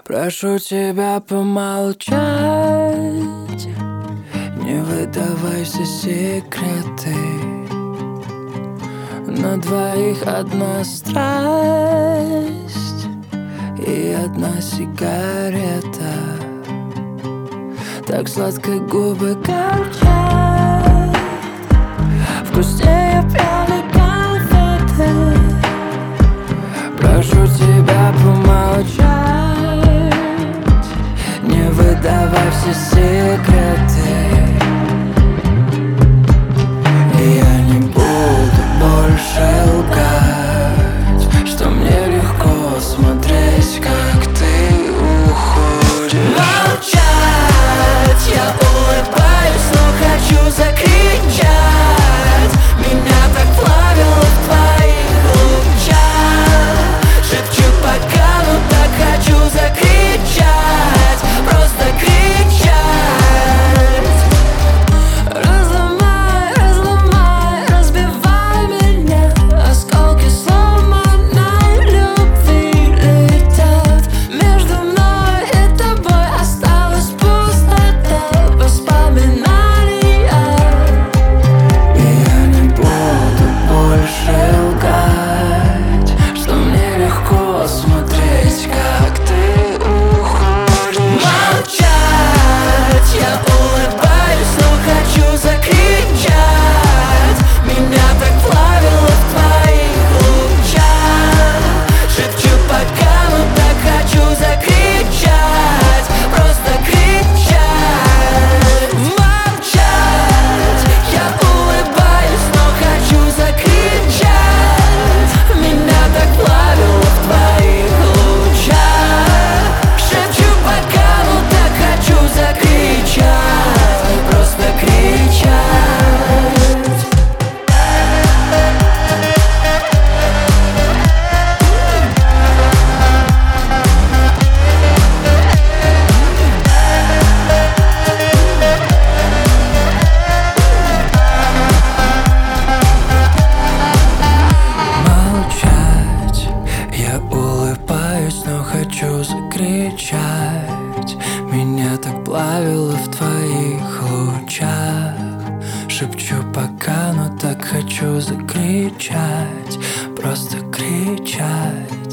Прошу тебя помолчать, не выдавай все секреты. На двоих одна страсть и одна сигарета. Так сладко губы горчат, вкуснее пьяной конфеты. Прошу тебя помолчать, не выдавай все секреты. Я не буду больше лгать, что мне легко смотреть, как ты уходишь. Молчать, я улыбаюсь, но хочу закричать. Меня так плавило в твоих лучах. Шепчу пока, но так хочу закричать. Просто кричать. Разломай, разломай, разбивай меня. Осколки сломанной любви летят. Между мной и тобой осталась пустота воспоминаний. И я не буду больше лгать, что мне легко смотреть, как ты уходишь. Молчать, я улыбаюсь, но хочу закричать. Меня так плавило в твоих лучах. Шепчу пока, но так хочу закричать. Просто кричать. Молчать, я улыбаюсь, но хочу закричать. Меня так плавило в твоих лучах. Шепчу пока, но так хочу закричать. Просто кричать. Молчать, я улыбаюсь, но хочу закричать. Меня так плавило в твоих лучах. Шепчу пока, но так хочу закричать. Просто кричать.